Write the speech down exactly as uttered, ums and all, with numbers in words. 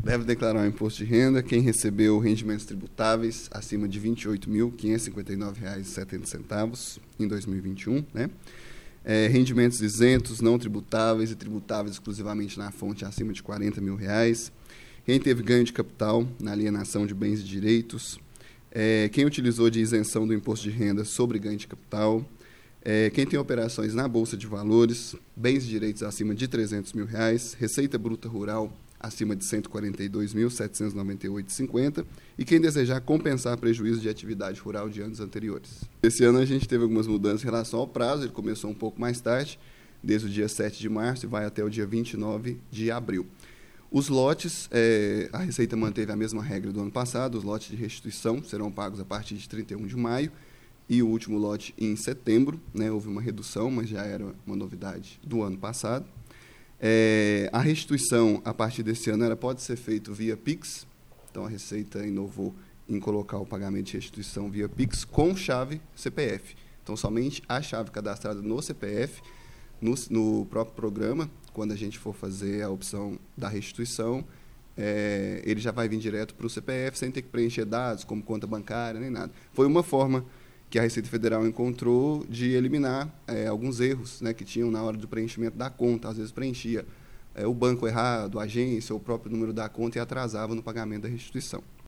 Deve declarar o imposto de renda quem recebeu rendimentos tributáveis acima de vinte e oito mil, quinhentos e cinquenta e nove reais e setenta centavos em dois mil e vinte e um, né? É, rendimentos isentos, não tributáveis e tributáveis exclusivamente na fonte acima de quarenta mil reais. Quem teve ganho de capital na alienação de bens e direitos. É, quem utilizou de isenção do imposto de renda sobre ganho de capital. É, quem tem operações na Bolsa de Valores, bens e direitos acima de trezentos mil reais, receita bruta rural acima de cento e quarenta e dois mil, setecentos e noventa e oito reais e cinquenta centavos, e quem desejar compensar prejuízo de atividade rural de anos anteriores. Esse ano a gente teve algumas mudanças em relação ao prazo, ele começou um pouco mais tarde, desde o dia sete de março e vai até o dia vinte e nove de abril. Os lotes, é, a Receita manteve a mesma regra do ano passado, os lotes de restituição serão pagos a partir de trinta e um de maio, e o último lote em setembro, né, houve uma redução, mas já era uma novidade do ano passado. É, a restituição, a partir desse ano, ela pode ser feita via Pix, então a Receita inovou em colocar o pagamento de restituição via Pix com chave C P F. Então, somente a chave cadastrada no C P F, no, no próprio programa, quando a gente for fazer a opção da restituição, é, ele já vai vir direto para o C P F, sem ter que preencher dados, como conta bancária, nem nada. Foi uma forma que a Receita Federal encontrou de eliminar é, alguns erros, né, que tinham na hora do preenchimento da conta. Às vezes preenchia é, o banco errado, a agência, o próprio número da conta e atrasava no pagamento da restituição.